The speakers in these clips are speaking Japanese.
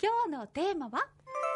今日のテーマは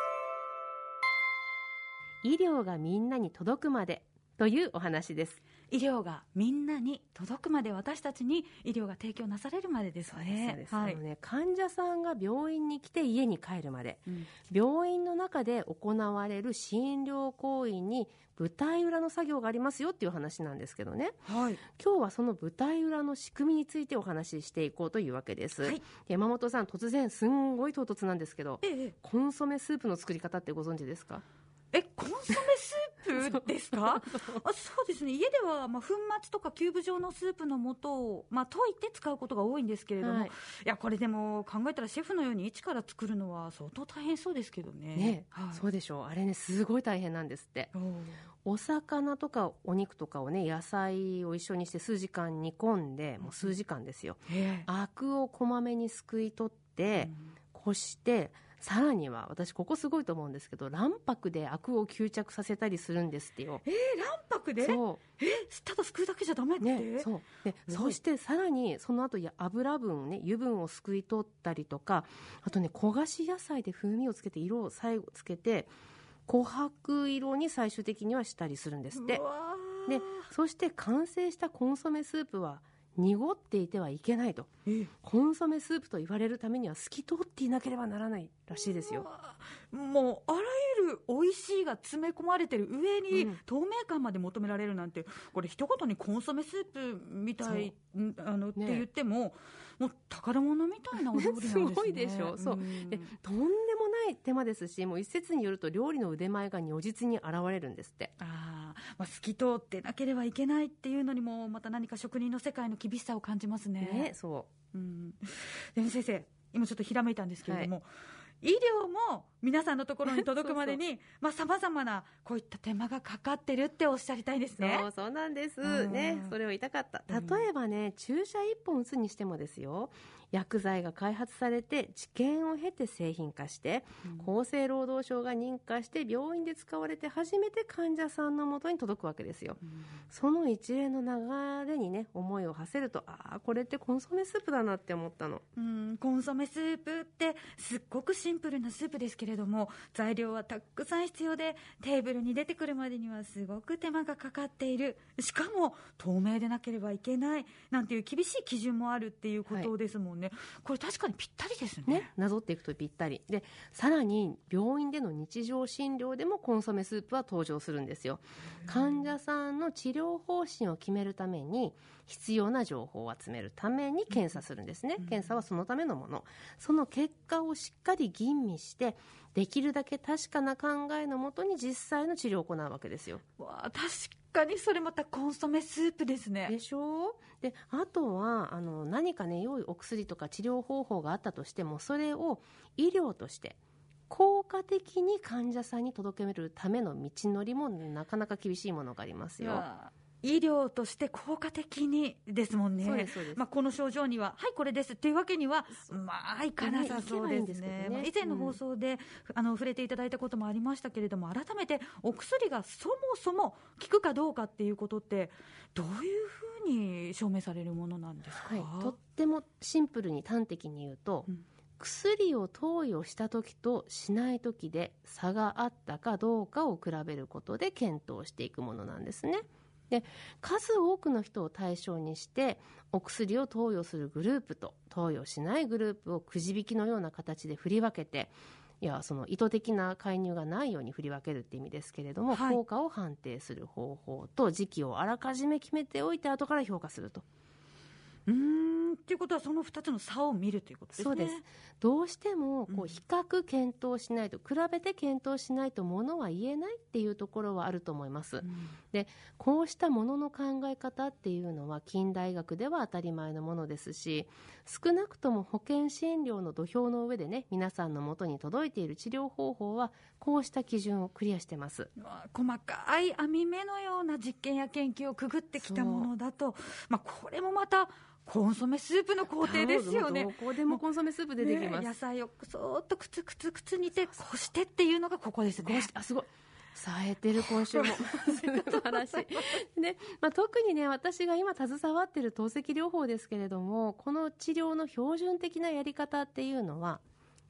医療がみんなに届くまでというお話です。 医療がみんなに届くまで、私たちに医療が提供なされるまでですね。 そうです、はい、患者さんが病院に来て家に帰るまで、病院の中で行われる診療行為に舞台裏の作業がありますよっていう話なんですけどね、 はい、 今日はその舞台裏の仕組みについてお話ししていこうというわけです、はい、山本さん、突然すんごい唐突なんですけど、コンソメスープの作り方ってご存知ですか？ コンソメスープですか？そうですね、家では、粉末とかキューブ状のスープの素を、溶いて使うことが多いんですけれども、いやこれでも考えたらシェフのように一から作るのは相当大変そうですけど ね、 そうでしょう。あれね、すごい大変なんですって。お魚とかお肉とかをね、野菜を一緒にして数時間煮込んで、もう数時間ですよ、アクをこまめにすくい取って、こして、さらには私ここすごいと思うんですけど、卵白でアクを吸着させたりするんですってよ。 卵白で？ただすくうだけじゃダメって、 そしてさらにその後油分ね、油分をすくい取ったりとか、あとね、焦がし野菜で風味をつけて色を最後つけて琥珀色に最終的にはしたりするんですって。でそして完成したコンソメスープは濁っていてはいけないと。コンソメスープと言われるためには透き通っていなければならないらしいですよ。 もうあらゆる美味しいが詰め込まれてる上に、透明感まで求められるなんて、これ一言にコンソメスープみたいって言っても、もう宝物みたいなお料理なんですね。 すごいでしょ。そうで、とんでもない手間ですし、もう一説によると料理の腕前が如実に現れるんですって。 透き通ってなければいけないっていうのにもまた何か職人の世界の厳しさを感じますね。でも先生、今ちょっとひらめいたんですけれども、医療も皆さんのところに届くまでにさまざまなこういった手間がかかってるっておっしゃりたいですね。 そうなんですね。それを言いたかった。例えばね、注射1本打つにしてもですよ、薬剤が開発されて治験を経て製品化して、厚生労働省が認可して病院で使われて初めて患者さんのもとに届くわけですよ。その一連の流れにね、思いを馳せると、これってコンソメスープだなって思ったの。 コンソメスープってすっごくシンプルなスープですけれども、材料はたくさん必要で、テーブルに出てくるまでにはすごく手間がかかっている、しかも透明でなければいけないなんていう厳しい基準もあるっていうことですもんね。これ確かにぴったりですね。 なぞっていくとぴったりで、さらに病院での日常診療でもコンソメスープは登場するんですよ。患者さんの治療方針を決めるために、必要な情報を集めるために検査するんですね。検査はそのためのもの。その結果をしっかり吟味して、できるだけ確かな考えのもとに実際の治療を行うわけですよ。 確かにそれまたコンソメスープですね。 でしょう。で、あとは何かね、良いお薬とか治療方法があったとしても、それを医療として効果的に患者さんに届けるための道のりもなかなか厳しいものがありますよ。 医療として効果的にですもんね。そうです。この症状にはこれですっていうわけにはいかなさそうですね。以前の放送で触れていただいたこともありましたけれども、改めてお薬がそもそも効くかどうかっていうことってどういうふうに証明されるものなんですか？ とってもシンプルに端的に言うと、薬を投与した時としない時で差があったかどうかを比べることで検討していくものなんですね。で、数多くの人を対象にしてお薬を投与するグループと投与しないグループをくじ引きのような形で振り分けて、その意図的な介入がないように振り分けるって意味ですけれども、効果を判定する方法と時期をあらかじめ決めておいて後から評価すると。 っていうことはその2つの差を見るということですね。 そうです。どうしても比較検討しないと、比べて検討しないとものは言えないっていうところはあると思います。で、こうしたものの考え方っていうのは近代学では当たり前のものですし、少なくとも保険診療の土俵の上でね、皆さんの元に届いている治療方法はこうした基準をクリアしてます。 細かい網目のような実験や研究をくぐってきたものだと、これもまたコンソメスープの工程ですよね。 どこでもコンソメスープ出てきます。 野菜をそーっとくつ煮てこしてっていうのがここですね。 すごい冴えてる、今週も素晴らしい、ね。特にね、私が今携わっている透析療法ですけれども、この治療の標準的なやり方っていうのは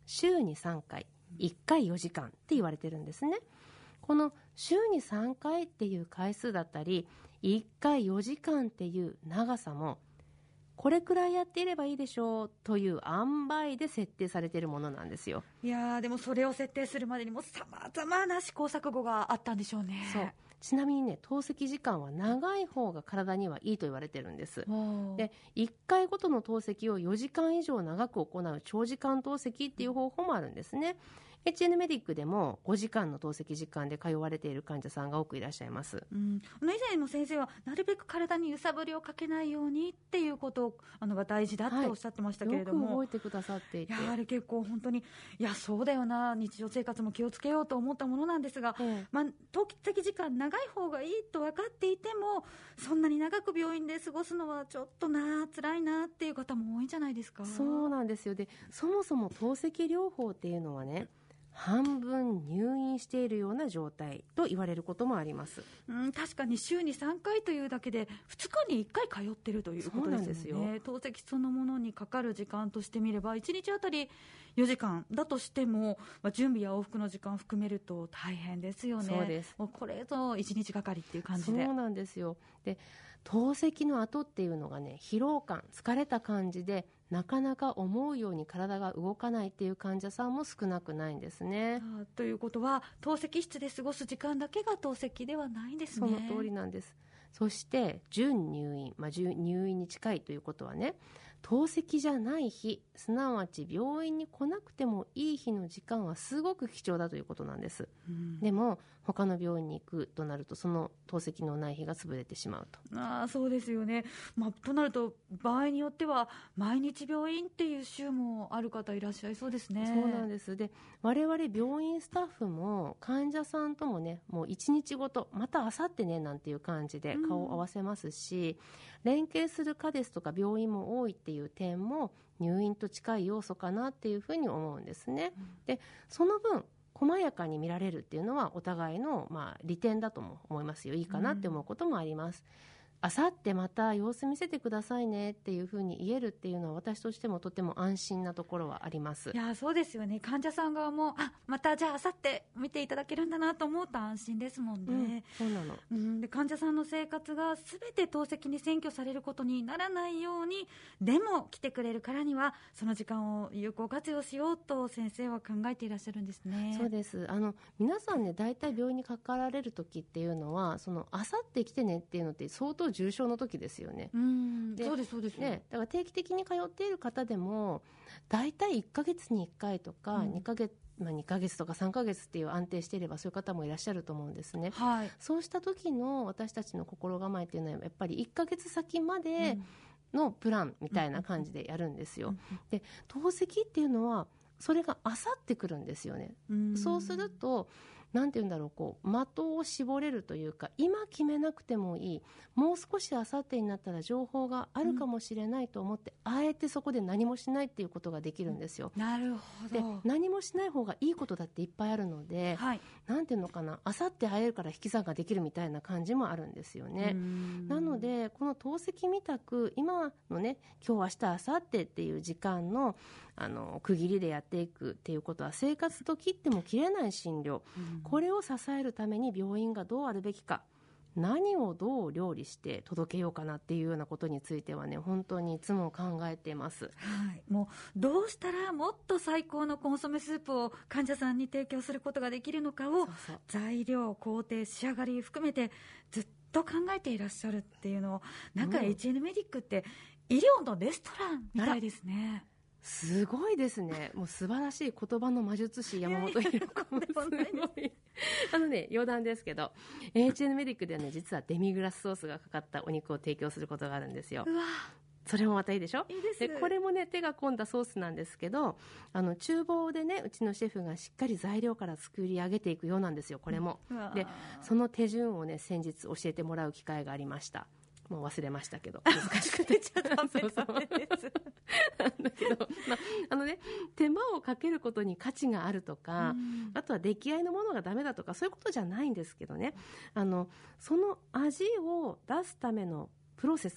週に3回1回4時間って言われてるんですね。この週に3回っていう回数だったり1回4時間っていう長さもこれくらいやっていればいいでしょうという塩梅で設定されているものなんですよ。 いやでもそれを設定するまでにもさまざまな試行錯誤があったんでしょうね。 そう、ちなみにね、透析時間は長い方が体にはいいと言われてるんです。で、1回ごとの透析を4時間以上長く行う長時間透析っていう方法もあるんですね。HN メディックでも5時間の透析時間で通われている患者さんが多くいらっしゃいます。 以前の先生はなるべく体に揺さぶりをかけないようにっていうことが大事だっておっしゃってましたけれども、 よく覚えてくださっていて、 やはり結構本当にそうだよな、日常生活も気をつけようと思ったものなんですが、透析時間長い方がいいと分かっていてもそんなに長く病院で過ごすのはちょっとな、辛いなっていう方も多いんじゃないですか。 そうなんですよ。で、そもそも透析療法っていうのはね、半分入院しているような状態と言われることもあります。 確かに週に3回というだけで2日に1回通っているということですよね。透析そのものにかかる時間としてみれば1日あたり4時間だとしても、準備や往復の時間含めると大変ですよね。 そうです。 もうこれぞ1日がかりっていう感じで。 そうなんですよ。で、透析の後っていうのがね、疲労感、疲れた感じでなかなか思うように体が動かないっていう患者さんも少なくないんですね。 ということは透析室で過ごす時間だけが透析ではないんですね。 その通りなんです。そして準入院、入院に近いということはね、透析じゃない日、すなわち病院に来なくてもいい日の時間はすごく貴重だということなんです。でも他の病院に行くとなるとその透析のない日が潰れてしまうと。 そうですよね。となると場合によっては毎日病院っていう週もある方いらっしゃいそうですね。 そうなんです。で、我々病院スタッフも患者さんともね、もう1日ごとまた明後日ねなんていう感じで顔を合わせますし、連携する科ですとか病院も多いっていう点も入院と近い要素かなっていうふうに思うんですね。で、その分細やかに見られるっていうのはお互いの利点だとも思いますよ。いいかなって思うこともあります。あさってまた様子見せてくださいねっていうふうに言えるっていうのは私としてもとても安心なところはあります。 いや、そうですよね。患者さん側もまたじゃああさって見ていただけるんだなと思うと安心ですもんね。 そうなの。 で、患者さんの生活がすべて透析に占拠されることにならないようにでも来てくれるからにはその時間を有効活用しようと先生は考えていらっしゃるんですね。 そうです。皆さんね、大体病院にかかられる時っていうのはあさって来てねっていうのって相当重症の時ですよね。 そうですそうですね。だから定期的に通っている方でも大体1ヶ月に1回とか2ヶ月とか3ヶ月っていう安定していればそういう方もいらっしゃると思うんですね。そうした時の私たちの心構えっていうのはやっぱり1ヶ月先までのプランみたいな感じでやるんですよ。で、透析っていうのはそれがあさってくるんですよね。そうするとなんていうんだろう、的を絞れるというか、今決めなくてもいい、もう少しあさってになったら情報があるかもしれないと思って、あえてそこで何もしないっていうことができるんですよ。 なるほど。 で、何もしない方がいいことだっていっぱいあるので、なんていうのかな、あさって会えるから引き算ができるみたいな感じもあるんですよね。なのでこの透析みたく今のね、今日明日あさってっていう時間の区切りでやっていくっていうことは生活と切っても切れない診療、これを支えるために病院がどうあるべきか、何をどう料理して届けようかなっていうようなことについてはね、本当にいつも考えています。 もうどうしたらもっと最高のコンソメスープを患者さんに提供することができるのかを材料、工程、仕上がり含めてずっと考えていらっしゃるっていうのを、なんか HN メディックって医療のレストランみたいですね。 すごいですね。もう素晴らしい言葉の魔術師山本ひろ子もすごい。余談ですけど HN メディックではね、実はデミグラスソースがかかったお肉を提供することがあるんですよ。それもまたいいでしょ。 いいです。 で、これもね、手が込んだソースなんですけど、厨房でね、うちのシェフがしっかり材料から作り上げていくようなんですよ、これも。で、その手順をね、先日教えてもらう機会がありました。もう忘れましたけど、難しくてちゃダメですなんだけど、手間をかけることに価値があるとか、あとは出来合いのものがダメだとか、そういうことじゃないんですけどね、その味を出すためのプロセスを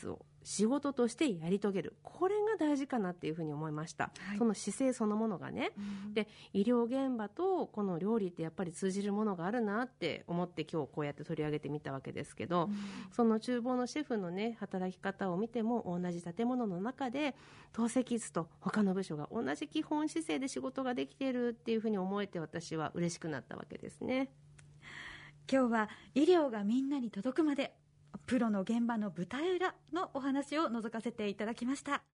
仕事としてやり遂げる、これが大事かなっていうふうに思いました、はい、その姿勢そのものがね、で医療現場とこの料理ってやっぱり通じるものがあるなって思って今日こうやって取り上げてみたわけですけど、その厨房のシェフのね働き方を見ても、同じ建物の中で透析室と他の部署が同じ基本姿勢で仕事ができているっていうふうに思えて、私は嬉しくなったわけですね。 今日は医療がみんなに届くまで、プロの現場の舞台裏のお話を覗かせていただきました。